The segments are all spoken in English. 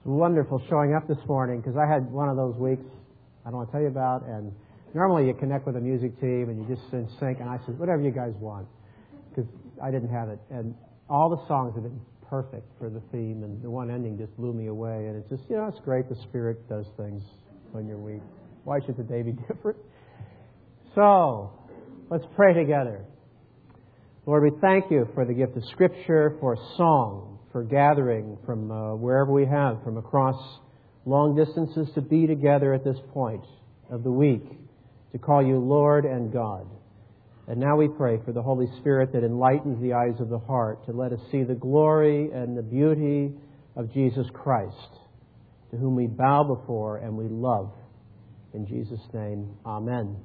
Wonderful showing up this morning, because I had one of those weeks I don't want to tell you about, and normally you connect with a music team and you just in sync, and I said, whatever you guys want, because I didn't have it. And all the songs have been perfect for the theme, and the one ending just blew me away. And it's just, it's great. The Spirit does things when you're weak. Why should the day be different? So, let's pray together. Lord, we thank you for the gift of Scripture, for song, for gathering from wherever we have, from across long distances to be together at this point of the week, to call you Lord and God. And now we pray for the Holy Spirit that enlightens the eyes of the heart to let us see the glory and the beauty of Jesus Christ, to whom we bow before and we love. In Jesus' name, amen.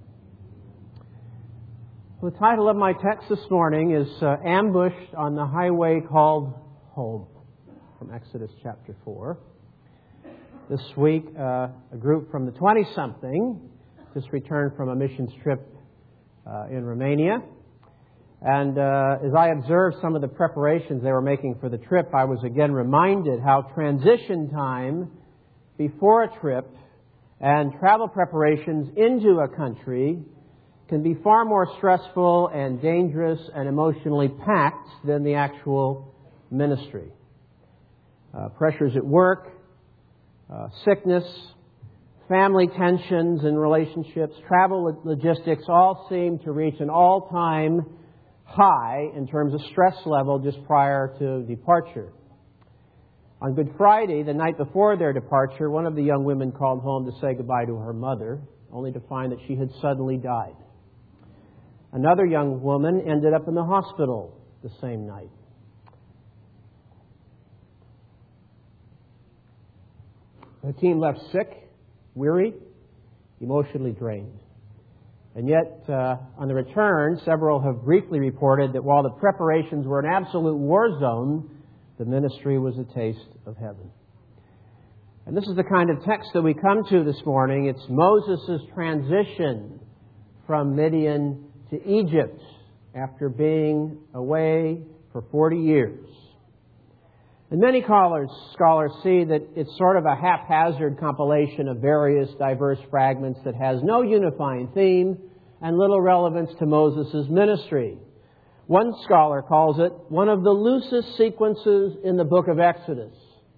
The title of my text this morning is Ambushed on the Highway Called Home, from Exodus chapter 4. This week, a group from the 20-something just returned from a missions trip in Romania. And as I observed some of the preparations they were making for the trip, I was again reminded how transition time before a trip and travel preparations into a country can be far more stressful and dangerous and emotionally packed than the actual ministry. Pressures at work, sickness, family tensions and relationships, travel logistics all seem to reach an all-time high in terms of stress level just prior to departure. On Good Friday, the night before their departure, one of the young women called home to say goodbye to her mother, only to find that she had suddenly died. Another young woman ended up in the hospital the same night. The team left sick, weary, emotionally drained. And yet, on the return, several have briefly reported that while the preparations were an absolute war zone, the ministry was a taste of heaven. And this is the kind of text that we come to this morning. It's Moses' transition from Midian to Egypt after being away for 40 years. And many scholars see that it's sort of a haphazard compilation of various diverse fragments that has no unifying theme and little relevance to Moses' ministry. One scholar calls it one of the loosest sequences in the book of Exodus.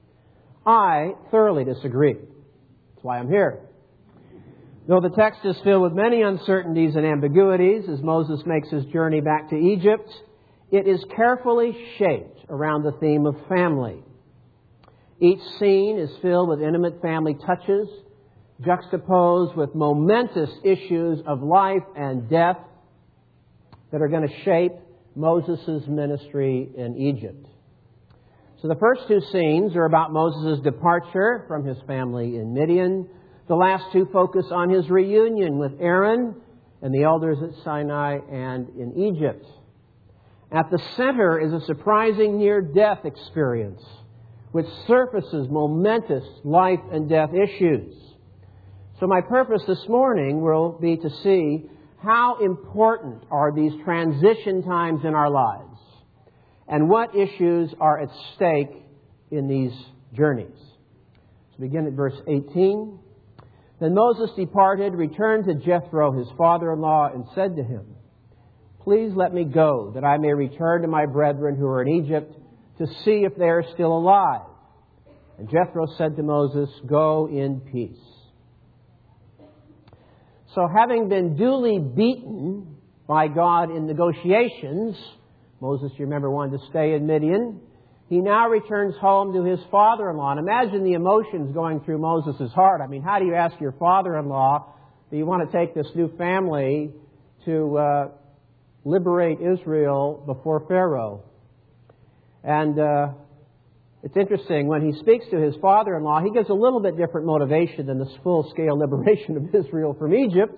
I thoroughly disagree. That's why I'm here. Though the text is filled with many uncertainties and ambiguities as Moses makes his journey back to Egypt, it is carefully shaped around the theme of family. Each scene is filled with intimate family touches, juxtaposed with momentous issues of life and death that are going to shape Moses' ministry in Egypt. So the first two scenes are about Moses' departure from his family in Midian. The last two focus on his reunion with Aaron and the elders at Sinai and in Egypt. At the center is a surprising near-death experience, which surfaces momentous life and death issues. So my purpose this morning will be to see how important are these transition times in our lives and what issues are at stake in these journeys. So begin at verse 18. Then Moses departed, returned to Jethro, his father-in-law, and said to him, "Please let me go, that I may return to my brethren who are in Egypt to see if they are still alive." And Jethro said to Moses, "Go in peace." So having been duly beaten by God in negotiations, Moses, you remember, wanted to stay in Midian. He now returns home to his father-in-law. And imagine the emotions going through Moses' heart. I mean, how do you ask your father-in-law that you want to take this new family to liberate Israel before Pharaoh? And it's interesting, when he speaks to his father-in-law, he gives a little bit different motivation than this full-scale liberation of Israel from Egypt.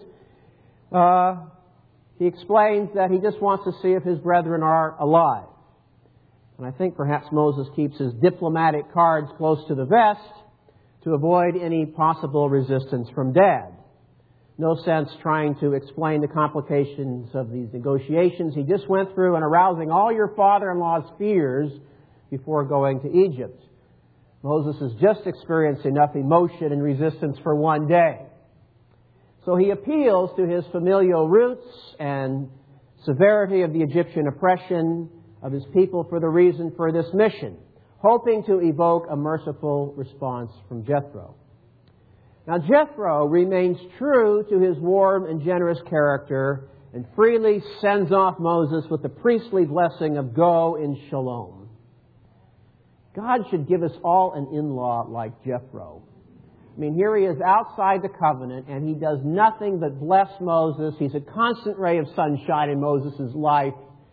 He explains that he just wants to see if his brethren are alive. And I think perhaps Moses keeps his diplomatic cards close to the vest to avoid any possible resistance from Dad. No sense trying to explain the complications of these negotiations he just went through and arousing all your father-in-law's fears before going to Egypt. Moses has just experienced enough emotion and resistance for one day. So he appeals to his familial roots and severity of the Egyptian oppression of his people for the reason for this mission, hoping to evoke a merciful response from Jethro. Now, Jethro remains true to his warm and generous character and freely sends off Moses with the priestly blessing of go in shalom. God should give us all an in-law like Jethro. I mean, here he is outside the covenant, and he does nothing but bless Moses. He's a constant ray of sunshine in Moses' life.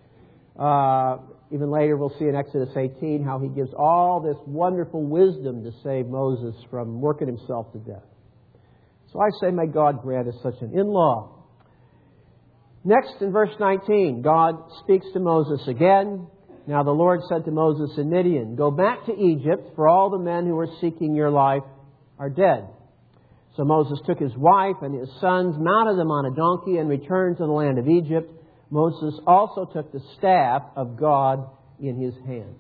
Even later we'll see in Exodus 18 how he gives all this wonderful wisdom to save Moses from working himself to death. So I say, may God grant us such an in-law. Next, in verse 19, God speaks to Moses again. Now the Lord said to Moses in Midian, go back to Egypt, for all the men who are seeking your life are dead. So Moses took his wife and his sons, mounted them on a donkey, and returned to the land of Egypt. Moses also took the staff of God in his hand.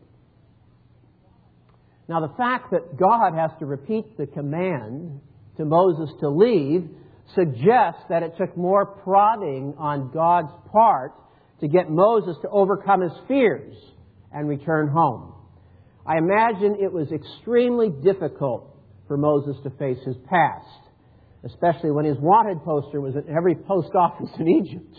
Now the fact that God has to repeat the command to Moses to leave suggests that it took more prodding on God's part to get Moses to overcome his fears and return home. I imagine it was extremely difficult for Moses to face his past, especially when his wanted poster was at every post office in Egypt.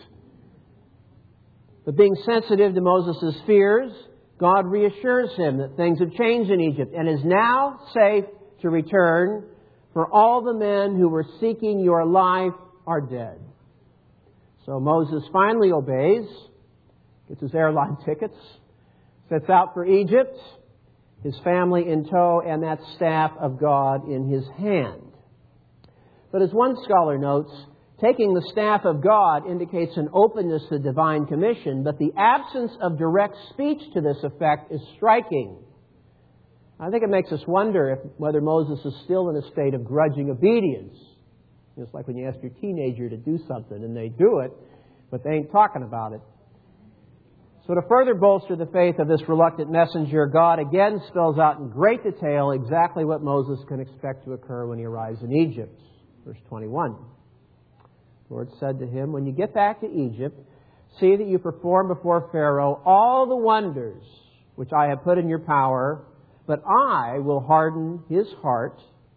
But being sensitive to Moses' fears, God reassures him that things have changed in Egypt and is now safe to return, for all the men who were seeking your life are dead. So Moses finally obeys, gets his airline tickets, sets out for Egypt, his family in tow, and that staff of God in his hand. But as one scholar notes, taking the staff of God indicates an openness to the divine commission, but the absence of direct speech to this effect is striking. I think it makes us wonder whether Moses is still in a state of grudging obedience. It's like when you ask your teenager to do something and they do it, but they ain't talking about it. So to further bolster the faith of this reluctant messenger, God again spells out in great detail exactly what Moses can expect to occur when he arrives in Egypt. Verse 21. The Lord said to him, when you get back to Egypt, see that you perform before Pharaoh all the wonders which I have put in your power, but I will harden his heart,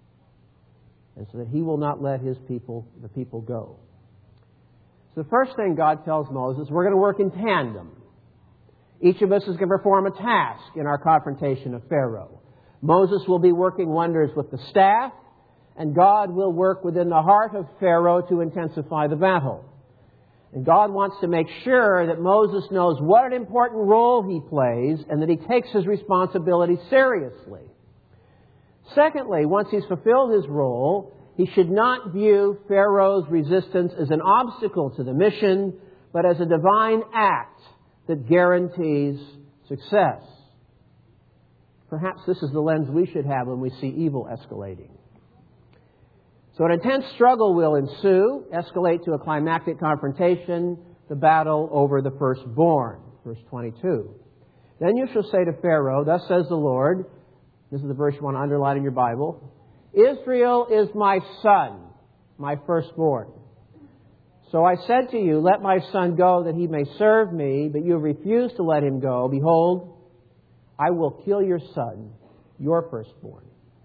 and so that he will not let the people go. So the first thing God tells Moses, we're going to work in tandem. Each of us is going to perform a task in our confrontation of Pharaoh. Moses will be working wonders with the staff, and God will work within the heart of Pharaoh to intensify the battle. And God wants to make sure that Moses knows what an important role he plays and that he takes his responsibility seriously. Secondly, once he's fulfilled his role, he should not view Pharaoh's resistance as an obstacle to the mission, but as a divine act that guarantees success. Perhaps this is the lens we should have when we see evil escalating. So an intense struggle will ensue, escalate to a climactic confrontation, the battle over the firstborn. Verse 22. Then you shall say to Pharaoh, thus says the Lord, this is the verse you want to underline in your Bible, Israel is my son, my firstborn. So I said to you, let my son go that he may serve me, but you have refused to let him go. Behold, I will kill your son, your firstborn.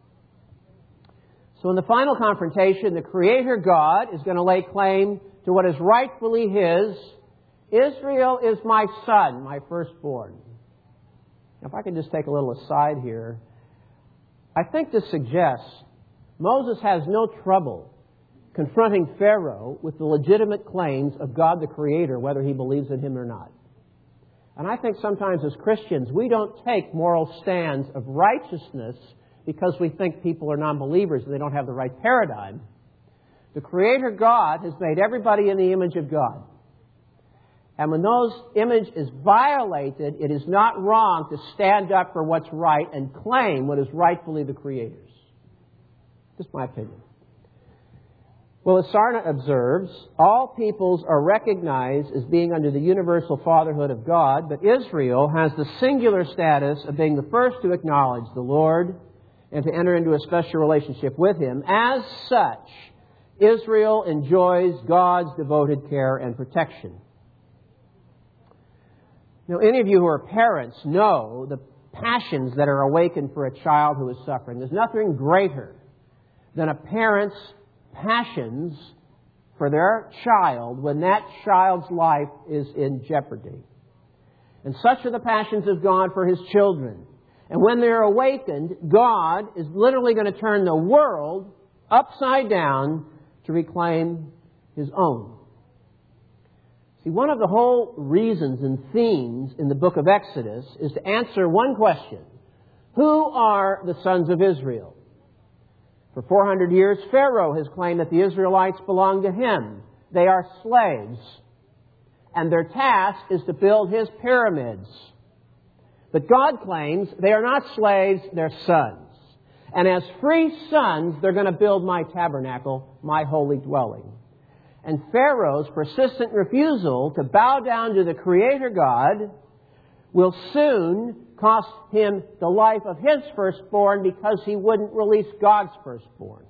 So in the final confrontation, the Creator God is going to lay claim to what is rightfully his. Israel is my son, my firstborn. Now, if I can just take a little aside here, I think this suggests Moses has no trouble confronting Pharaoh with the legitimate claims of God the Creator, whether he believes in him or not. And I think sometimes as Christians, we don't take moral stands of righteousness because we think people are non-believers and they don't have the right paradigm. The Creator God has made everybody in the image of God. And when those image is violated, it is not wrong to stand up for what's right and claim what is rightfully the Creator's. Just my opinion. Well, as Sarna observes, all peoples are recognized as being under the universal fatherhood of God, but Israel has the singular status of being the first to acknowledge the Lord, and to enter into a special relationship with Him. As such, Israel enjoys God's devoted care and protection. Now, any of you who are parents know the passions that are awakened for a child who is suffering. There's nothing greater than a parent's passions for their child when that child's life is in jeopardy. And such are the passions of God for His children. And when they're awakened, God is literally going to turn the world upside down to reclaim His own. See, one of the whole reasons and themes in the book of Exodus is to answer one question. Who are the sons of Israel? For 400 years, Pharaoh has claimed that the Israelites belong to him. They are slaves. And their task is to build his pyramids. But God claims they are not slaves, they're sons. And as free sons, they're going to build my tabernacle, my holy dwelling. And Pharaoh's persistent refusal to bow down to the Creator God will soon cost him the life of his firstborn because he wouldn't release God's firstborn.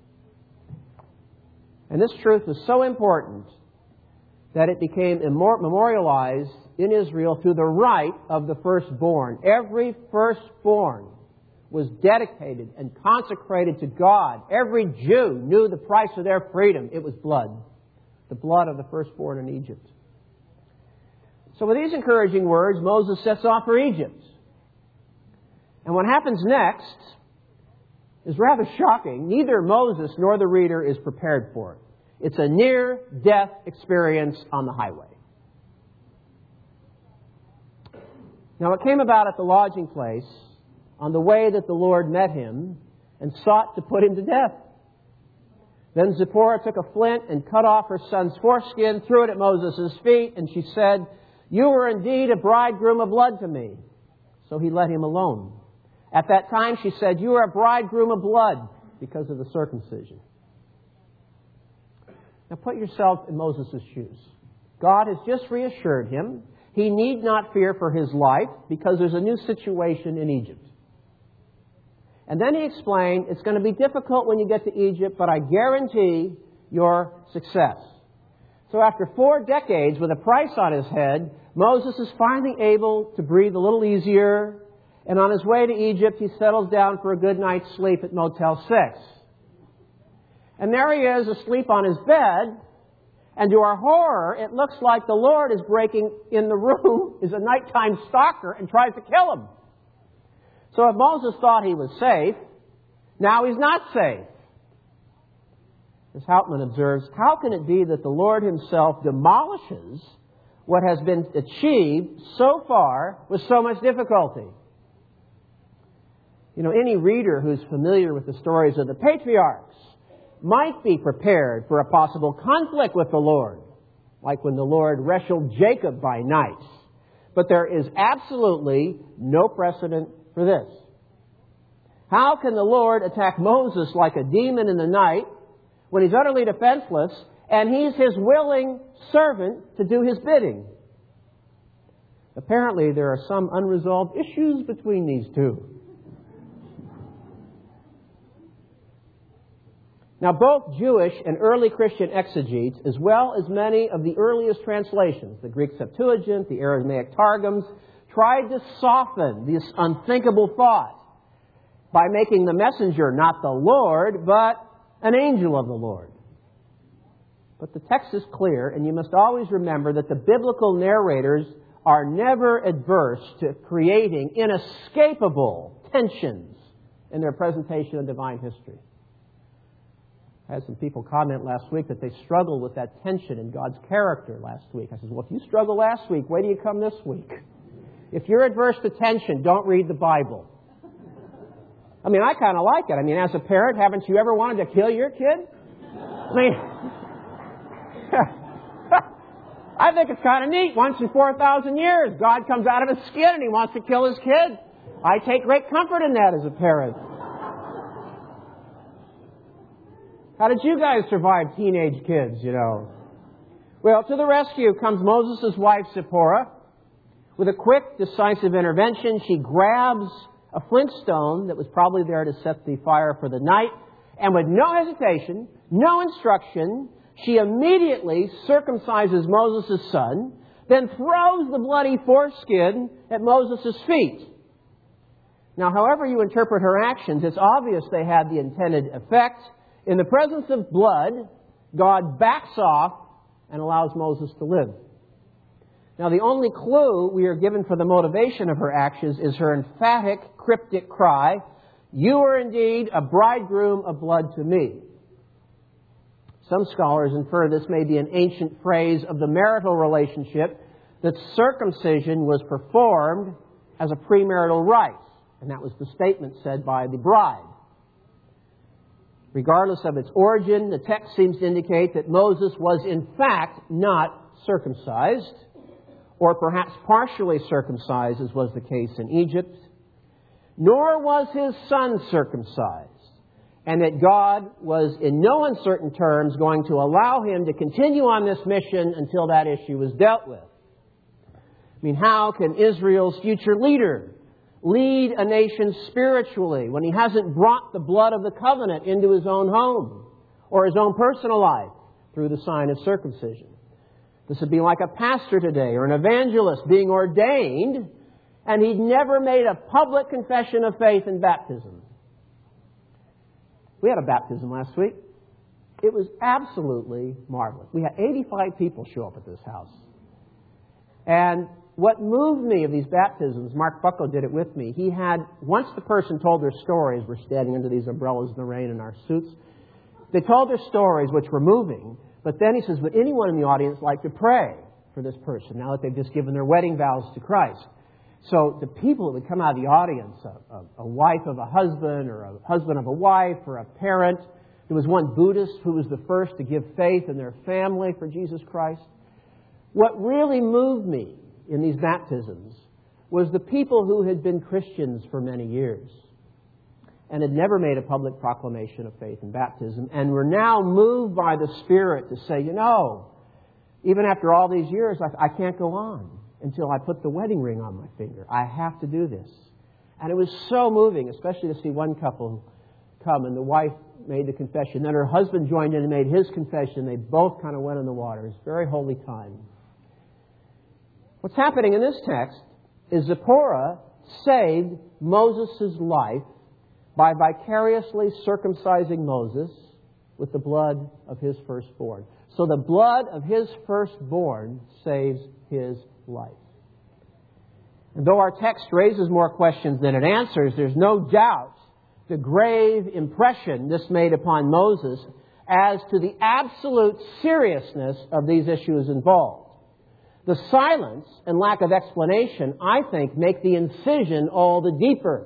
And this truth was so important that it became memorialized in Israel through the rite of the firstborn. Every firstborn was dedicated and consecrated to God. Every Jew knew the price of their freedom. It was blood. The blood of the firstborn in Egypt. So with these encouraging words, Moses sets off for Egypt. And what happens next is rather shocking. Neither Moses nor the reader is prepared for it. It's a near-death experience on the highway. Now it came about at the lodging place on the way that the Lord met him and sought to put him to death. Then Zipporah took a flint and cut off her son's foreskin, threw it at Moses' feet, and she said, "You were indeed a bridegroom of blood to me." So he let him alone. At that time she said, "You are a bridegroom of blood," because of the circumcision. Now put yourself in Moses' shoes. God has just reassured him he need not fear for his life because there's a new situation in Egypt. And then he explained, it's going to be difficult when you get to Egypt, but I guarantee your success. So after 4 decades with a price on his head, Moses is finally able to breathe a little easier. And on his way to Egypt, he settles down for a good night's sleep at Motel 6. And there he is asleep on his bed. And to our horror, it looks like the Lord is breaking in the room, is a nighttime stalker, and tries to kill him. So if Moses thought he was safe, now he's not safe. As Hauptmann observes, how can it be that the Lord himself demolishes what has been achieved so far with so much difficulty? You know, any reader who's familiar with the stories of the patriarchs might be prepared for a possible conflict with the Lord, like when the Lord wrestled Jacob by night. But there is absolutely no precedent for this. How can the Lord attack Moses like a demon in the night when he's utterly defenseless and he's his willing servant to do his bidding? Apparently there are some unresolved issues between these two. Now, both Jewish and early Christian exegetes, as well as many of the earliest translations, the Greek Septuagint, the Aramaic Targums, tried to soften this unthinkable thought by making the messenger not the Lord, but an angel of the Lord. But the text is clear, and you must always remember that the biblical narrators are never adverse to creating inescapable tensions in their presentation of divine history. I had some people comment last week that they struggled with that tension in God's character last week. I said, well, if you struggled last week, wait till you come this week. If you're adverse to tension, don't read the Bible. I mean, I kind of like it. I mean, as a parent, haven't you ever wanted to kill your kid? I mean, I think it's kind of neat. Once in 4,000 years, God comes out of his skin and he wants to kill his kid. I take great comfort in that as a parent. How did you guys survive teenage kids, you know? Well, to the rescue comes Moses' wife, Zipporah. With a quick, decisive intervention, she grabs a flint stone that was probably there to set the fire for the night, and with no hesitation, no instruction, she immediately circumcises Moses' son, then throws the bloody foreskin at Moses' feet. Now, however you interpret her actions, it's obvious they had the intended effect. In the presence of blood, God backs off and allows Moses to live. Now, the only clue we are given for the motivation of her actions is her emphatic, cryptic cry, "You are indeed a bridegroom of blood to me." Some scholars infer this may be an ancient phrase of the marital relationship, that circumcision was performed as a premarital rite. And that was the statement said by the bride. Regardless of its origin, the text seems to indicate that Moses was in fact not circumcised, or perhaps partially circumcised, as was the case in Egypt. Nor was his son circumcised, and that God was in no uncertain terms going to allow him to continue on this mission until that issue was dealt with. I mean, how can Israel's future leader lead a nation spiritually when he hasn't brought the blood of the covenant into his own home or his own personal life through the sign of circumcision? This would be like a pastor today or an evangelist being ordained, and he'd never made a public confession of faith in baptism. We had a baptism last week. It was absolutely marvelous. We had 85 people show up at this house. And what moved me of these baptisms, Mark Bucko did it with me. He had, once the person told their stories, we're standing under these umbrellas in the rain in our suits. They told their stories, which were moving. But then he says, would anyone in the audience like to pray for this person now that they've just given their wedding vows to Christ? So the people that would come out of the audience, a wife of a husband or a husband of a wife or a parent. There was one Buddhist who was the first to give faith in their family for Jesus Christ. What really moved me in these baptisms was the people who had been Christians for many years and had never made a public proclamation of faith in baptism, and were now moved by the Spirit to say, you know, even after all these years, I can't go on until I put the wedding ring on my finger. I have to do this. And it was so moving, especially to see one couple come, and the wife made the confession. Then her husband joined in and made his confession. They both kind of went in the water. It was a very holy time. What's happening in this text is Zipporah saved Moses' life by vicariously circumcising Moses with the blood of his firstborn. So the blood of his firstborn saves his life. And though our text raises more questions than it answers, there's no doubt the grave impression this made upon Moses as to the absolute seriousness of these issues involved. The silence and lack of explanation, I think, make the incision all the deeper.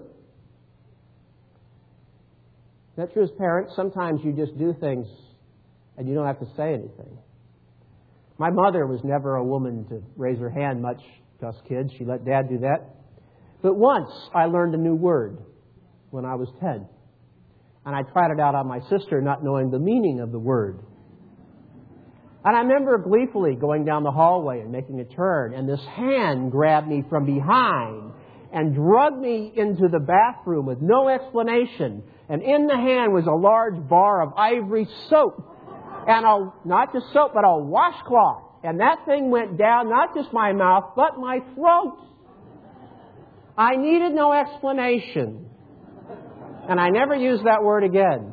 Isn't that true as parents? Sometimes you just do things and you don't have to say anything. My mother was never a woman to raise her hand much to us kids. She let Dad do that. But once I learned a new word when I was 10. And I tried it out on my sister, not knowing the meaning of the word. And I remember gleefully going down the hallway and making a turn, and this hand grabbed me from behind and dragged me into the bathroom with no explanation. And in the hand was a large bar of ivory soap. And not just soap, but a washcloth. And that thing went down not just my mouth, but my throat. I needed no explanation. And I never used that word again.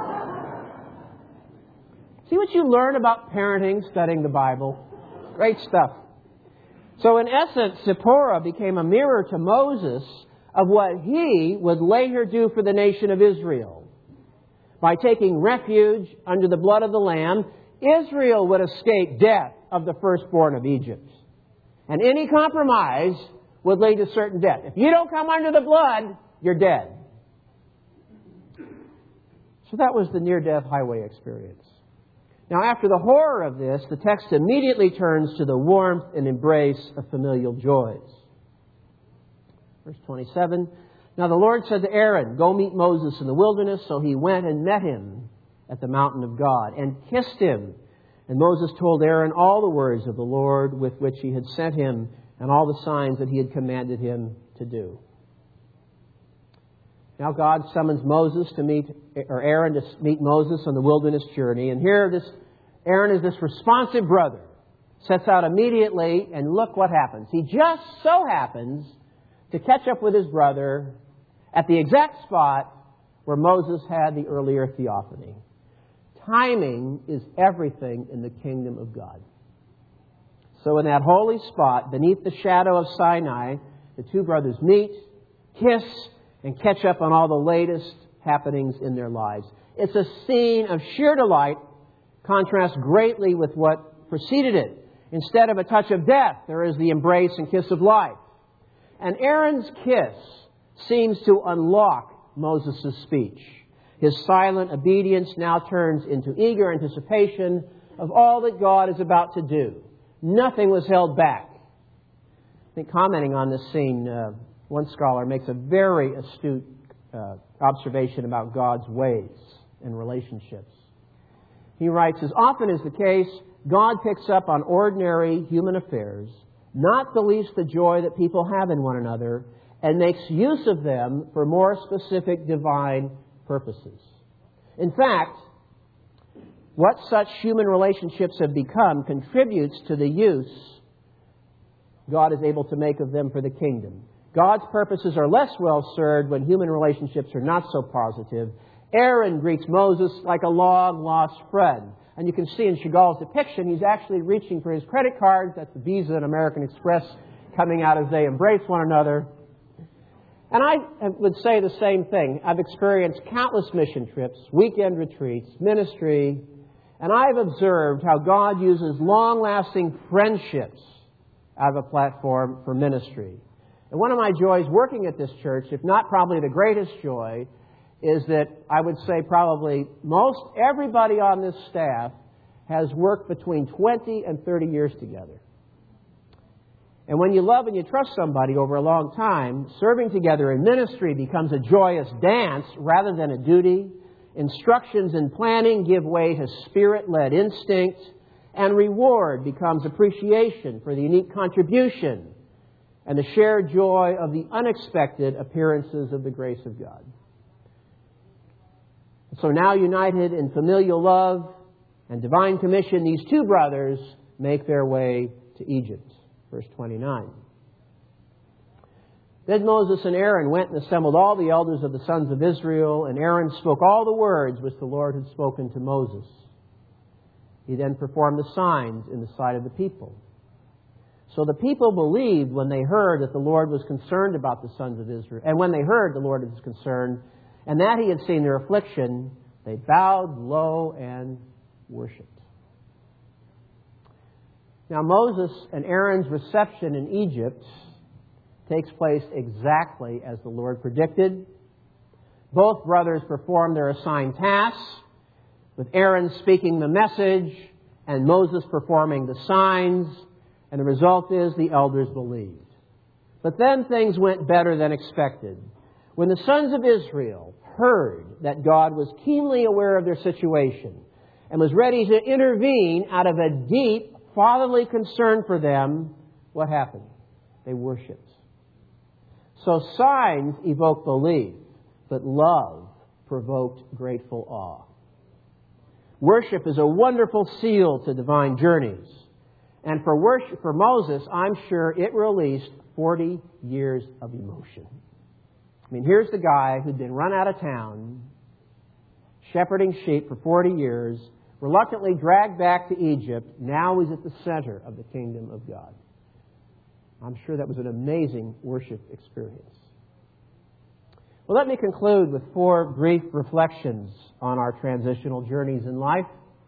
See what you learn about parenting, studying the Bible? Great stuff. So in essence, Zipporah became a mirror to Moses of what he would later do for the nation of Israel. By taking refuge under the blood of the Lamb, Israel would escape death of the firstborn of Egypt. And any compromise would lead to certain death. If you don't come under the blood, you're dead. So that was the near-death highway experience. Now, after the horror of this, the text immediately turns to the warmth and embrace of familial joys. Verse 27, Now the Lord said to Aaron, Go meet Moses in the wilderness. So he went and met him at the mountain of God and kissed him. And Moses told Aaron all the words of the Lord with which he had sent him and all the signs that he had commanded him to do. Now God summons Aaron to meet Moses on the wilderness journey. And here Aaron is this responsive brother. Sets out immediately, and look what happens. He just so happens to catch up with his brother at the exact spot where Moses had the earlier theophany. Timing is everything in the kingdom of God. So in that holy spot, beneath the shadow of Sinai, the two brothers meet, kiss, and catch up on all the latest happenings in their lives. It's a scene of sheer delight, contrasts greatly with what preceded it. Instead of a touch of death, there is the embrace and kiss of life. And Aaron's kiss seems to unlock Moses' speech. His silent obedience now turns into eager anticipation of all that God is about to do. Nothing was held back. I think commenting on this scene, one scholar makes a very astute observation about God's ways and relationships. He writes, as often is the case, God picks up on ordinary human affairs, not the least the joy that people have in one another, and makes use of them for more specific divine purposes. In fact, what such human relationships have become contributes to the use God is able to make of them for the kingdom. God's purposes are less well served when human relationships are not so positive. Aaron greets Moses like a long-lost friend. And you can see in Chagall's depiction, he's actually reaching for his credit cards. That's the Visa and American Express coming out as they embrace one another. And I would say the same thing. I've experienced countless mission trips, weekend retreats, ministry, and I've observed how God uses long-lasting friendships as a platform for ministry. And one of my joys working at this church, if not probably the greatest joy, is that I would say probably most everybody on this staff has worked between 20 and 30 years together. And when you love and you trust somebody over a long time, serving together in ministry becomes a joyous dance rather than a duty. Instructions and planning give way to Spirit-led instinct, and reward becomes appreciation for the unique contribution and the shared joy of the unexpected appearances of the grace of God. So now united in familial love and divine commission, these two brothers make their way to Egypt. Verse 29. Then Moses and Aaron went and assembled all the elders of the sons of Israel, and Aaron spoke all the words which the Lord had spoken to Moses. He then performed the signs in the sight of the people. So the people believed when they heard that the Lord was concerned about the sons of Israel. And when they heard the Lord was concerned, and that He had seen their affliction, they bowed low and worshipped. Now Moses and Aaron's reception in Egypt takes place exactly as the Lord predicted. Both brothers performed their assigned tasks, with Aaron speaking the message and Moses performing the signs, and the result is the elders believed. But then things went better than expected. When the sons of Israel heard that God was keenly aware of their situation and was ready to intervene out of a deep fatherly concern for them, what happened? They worshipped. So signs evoke belief, but love provoked grateful awe. Worship is a wonderful seal to divine journeys. And for Moses, I'm sure it released 40 years of emotion. I mean, here's the guy who'd been run out of town, shepherding sheep for 40 years, reluctantly dragged back to Egypt. Now he's at the center of the kingdom of God. I'm sure that was an amazing worship experience. Well, let me conclude with 4 brief reflections on our transitional journeys in life.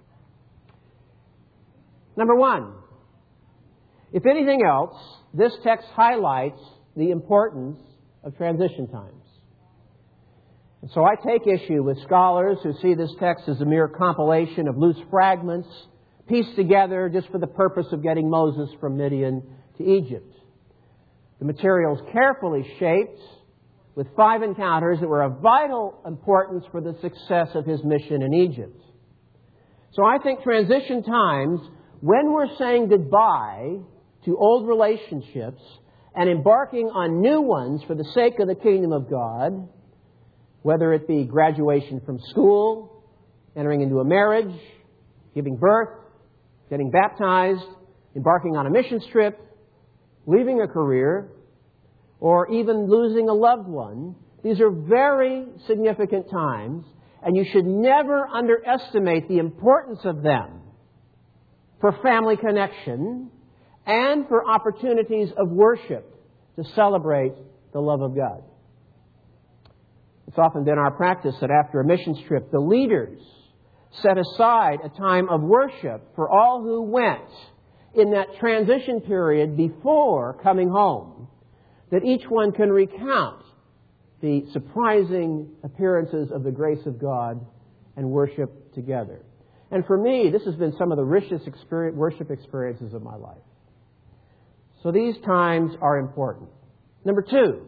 Number 1, if anything else, this text highlights the importance of transition times. And so I take issue with scholars who see this text as a mere compilation of loose fragments pieced together just for the purpose of getting Moses from Midian to Egypt. The material is carefully shaped with 5 encounters that were of vital importance for the success of his mission in Egypt. So I think transition times, when we're saying goodbye to old relationships and embarking on new ones for the sake of the kingdom of God, whether it be graduation from school, entering into a marriage, giving birth, getting baptized, embarking on a missions trip, leaving a career, or even losing a loved one. These are very significant times, and you should never underestimate the importance of them for family connection and for opportunities of worship to celebrate the love of God. It's often been our practice that after a missions trip, the leaders set aside a time of worship for all who went in that transition period before coming home, that each one can recount the surprising appearances of the grace of God and worship together. And for me, this has been some of the richest worship experiences of my life. So these times are important. Number 2,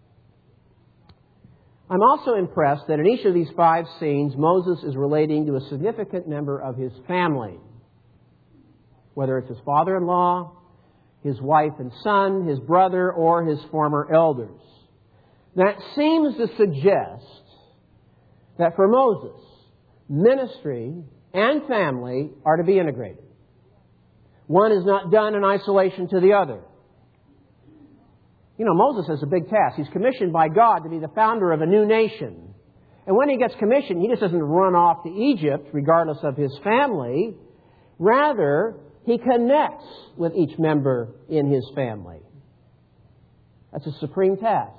I'm also impressed that in each of these 5 scenes, Moses is relating to a significant member of his family, whether it's his father-in-law, his wife and son, his brother, or his former elders. That seems to suggest that for Moses, ministry and family are to be integrated. One is not done in isolation to the other. You know, Moses has a big task. He's commissioned by God to be the founder of a new nation. And when he gets commissioned, he just doesn't run off to Egypt, regardless of his family. Rather, he connects with each member in his family. That's a supreme task.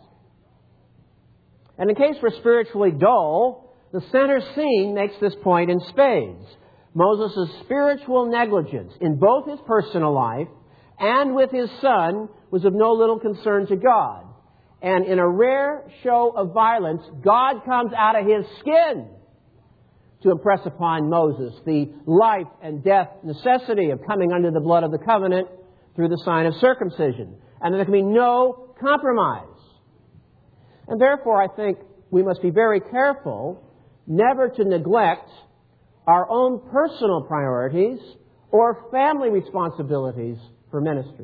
And in case we're spiritually dull, the center scene makes this point in spades. Moses' spiritual negligence in both his personal life and with his son was of no little concern to God. And in a rare show of violence, God comes out of his skin to impress upon Moses the life and death necessity of coming under the blood of the covenant through the sign of circumcision. And there can be no compromise. And therefore, I think we must be very careful never to neglect our own personal priorities or family responsibilities for ministry.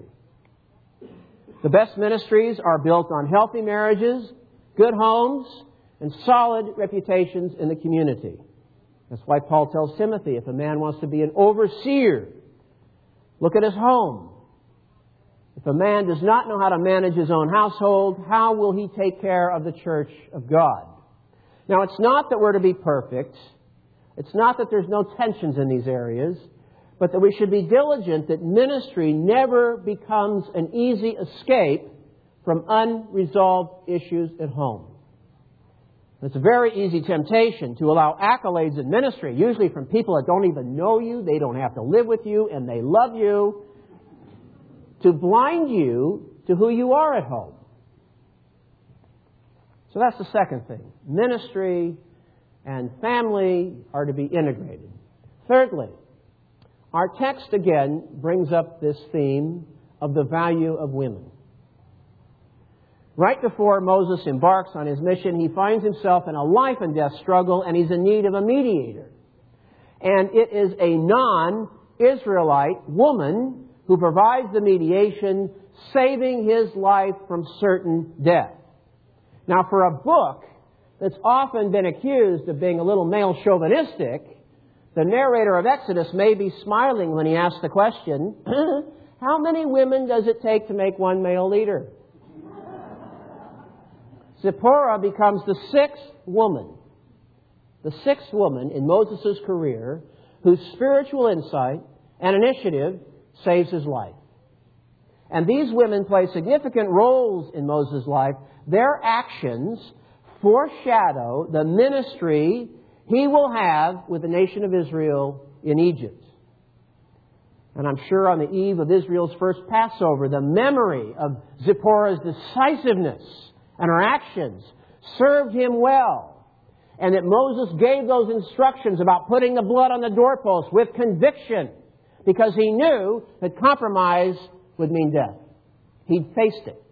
The best ministries are built on healthy marriages, good homes, and solid reputations in the community. That's why Paul tells Timothy, if a man wants to be an overseer, look at his home. If a man does not know how to manage his own household, how will he take care of the church of God? Now, it's not that we're to be perfect. It's not that there's no tensions in these areas, but that we should be diligent that ministry never becomes an easy escape from unresolved issues at home. It's a very easy temptation to allow accolades in ministry, usually from people that don't even know you, they don't have to live with you, and they love you, to blind you to who you are at home. So that's the second thing. Ministry and family are to be integrated. Thirdly, our text again brings up this theme of the value of women. Right before Moses embarks on his mission, he finds himself in a life and death struggle, and he's in need of a mediator. And it is a non-Israelite woman who provides the mediation, saving his life from certain death. Now, for a book that's often been accused of being a little male chauvinistic, the narrator of Exodus may be smiling when he asks the question, how many women does it take to make one male leader? Zipporah becomes the sixth woman in Moses' career whose spiritual insight and initiative saves his life. And these women play significant roles in Moses' life. Their actions foreshadow the ministry he will have with the nation of Israel in Egypt. And I'm sure on the eve of Israel's first Passover, the memory of Zipporah's decisiveness and her actions served him well. And that Moses gave those instructions about putting the blood on the doorpost with conviction, because he knew that compromise would mean death. He'd faced it.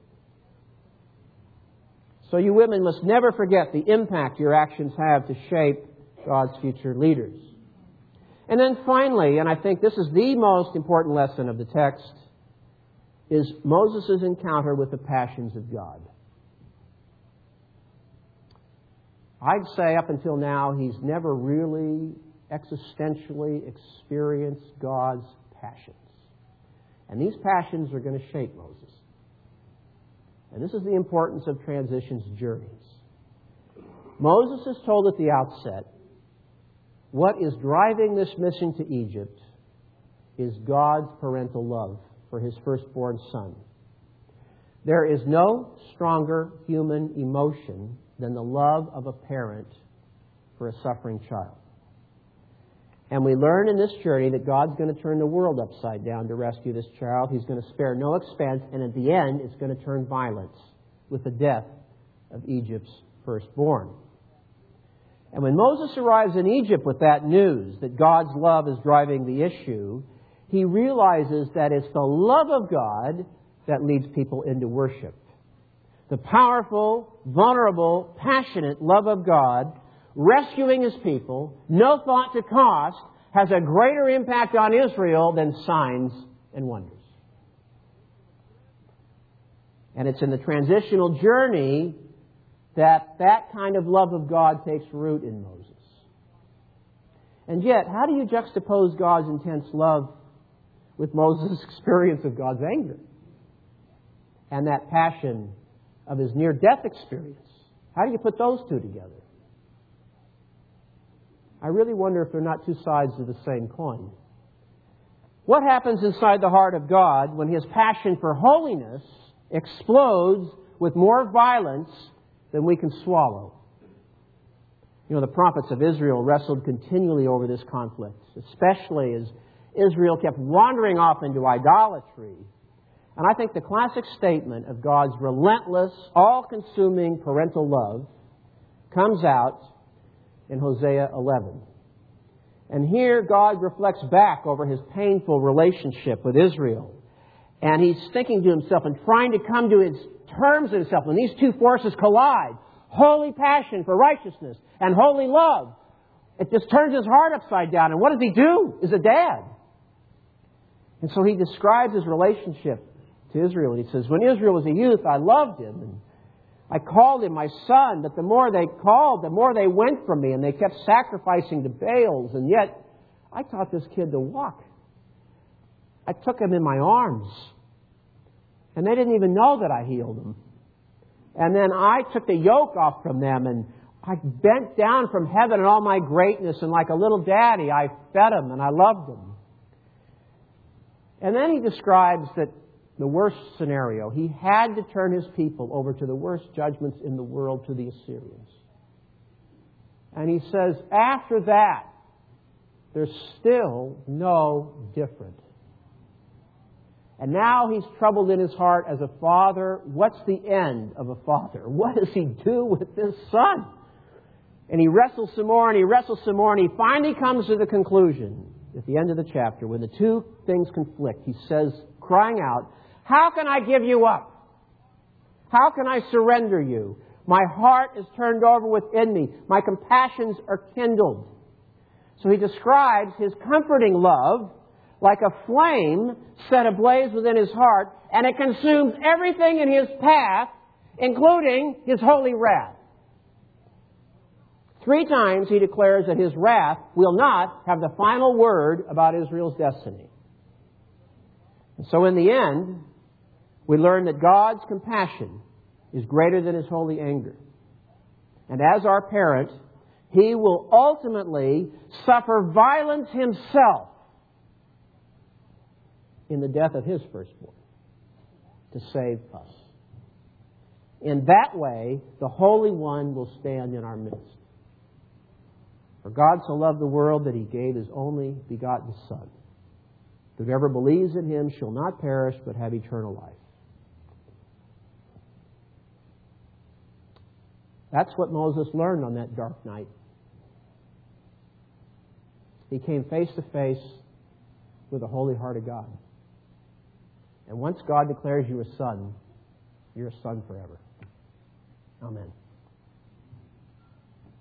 So you women must never forget the impact your actions have to shape God's future leaders. And then finally, and I think this is the most important lesson of the text, is Moses' encounter with the passions of God. I'd say up until now, he's never really existentially experienced God's passions. And these passions are going to shape Moses. And this is the importance of transitions journeys. Moses is told at the outset, what is driving this mission to Egypt is God's parental love for his firstborn son. There is no stronger human emotion than the love of a parent for a suffering child. And we learn in this journey that God's going to turn the world upside down to rescue this child. He's going to spare no expense, and at the end, it's going to turn violence with the death of Egypt's firstborn. And when Moses arrives in Egypt with that news that God's love is driving the issue, he realizes that it's the love of God that leads people into worship. The powerful, vulnerable, passionate love of God rescuing his people, no thought to cost, has a greater impact on Israel than signs and wonders. And it's in the transitional journey that kind of love of God takes root in Moses. And yet, how do you juxtapose God's intense love with Moses' experience of God's anger? And that passion of his near-death experience. How do you put those two together? I really wonder if they're not two sides of the same coin. What happens inside the heart of God when his passion for holiness explodes with more violence than we can swallow? You know, the prophets of Israel wrestled continually over this conflict, especially as Israel kept wandering off into idolatry. And I think the classic statement of God's relentless, all-consuming parental love comes out in Hosea 11. And here God reflects back over his painful relationship with Israel. And he's thinking to himself and trying to come to his terms with himself. When these two forces collide, holy passion for righteousness and holy love, it just turns his heart upside down. And what does he do as a dad? And so he describes his relationship to Israel. He says, when Israel was a youth, I loved him, and I called him my son, but the more they called, the more they went from me, and they kept sacrificing to Baals, and yet I taught this kid to walk. I took him in my arms, and they didn't even know that I healed him. And then I took the yoke off from them, and I bent down from heaven in all my greatness, and like a little daddy, I fed him, and I loved him. And then he describes that the worst scenario, he had to turn his people over to the worst judgments in the world, to the Assyrians. And he says, after that, there's still no different. And now he's troubled in his heart as a father. What's the end of a father? What does he do with this son? And he wrestles some more, and he wrestles some more, and he finally comes to the conclusion at the end of the chapter, when the two things conflict. He says, crying out, how can I give you up? How can I surrender you? My heart is turned over within me. My compassions are kindled. So he describes his comforting love like a flame set ablaze within his heart, and it consumes everything in his path, including his holy wrath. 3 times he declares that his wrath will not have the final word about Israel's destiny. And so in the end, we learn that God's compassion is greater than his holy anger. And as our parent, he will ultimately suffer violence himself in the death of his firstborn to save us. In that way, the Holy One will stand in our midst. For God so loved the world that he gave his only begotten Son. Whoever believes in him shall not perish but have eternal life. That's what Moses learned on that dark night. He came face to face with the holy heart of God. And once God declares you a son, you're a son forever. Amen.